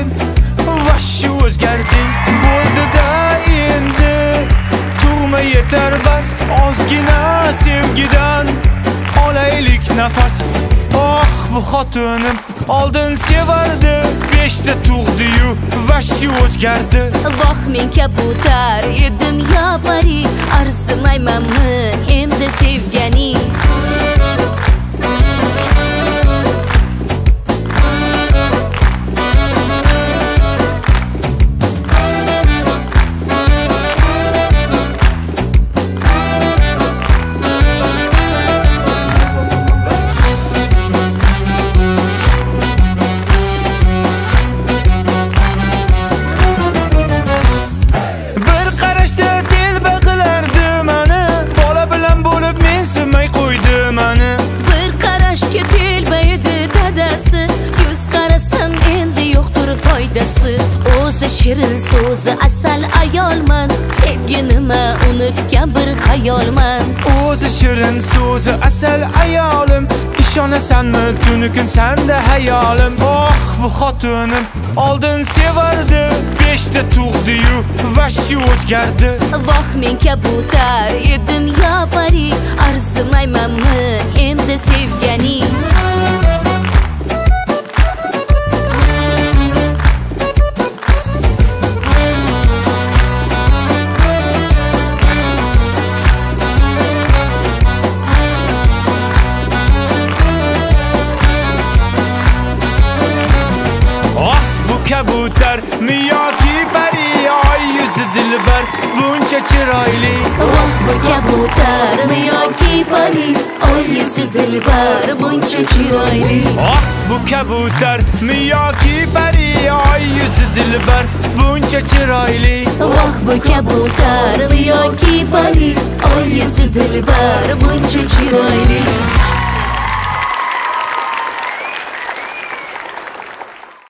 sen vahshiy o'zgarding. Bo'ldi-da endi tug'ma yetar bas, ozgina sevgidan olaylik nafas. Oh, bu xotinim oldin sevardi, 5ta tug'di-yu vahshiy o'zgardi. Voh, men kabutar edim yo pari, arzimaymanmi endi sevganing. O'zi shirin so'zi asal ayolman, sevgi nima unutgan bir xayolman. O'zi shirin so'zi asal ayolim, ishonasanmi tunu kun sanda hayolim. Oh, bu xotinim oldin sevardi, 5ta tug'di-yu vahshiy o'zgardi. Voh, men kabutar edim yo pari, arzimaymanmi endi sevganing. Kabutar mi yoki pari, oy yuzi dilbar buncha chiroyli. Voh, bu kabutar mi yoki pari, oy yuzi dilbar buncha chiroyli. Oh, bu kabutar mi yoki pari, oy yuzi dilbar buncha chiroyli. Voh, bu kabutar mi yoki pari, oy yuzi dilbar buncha chiroyli.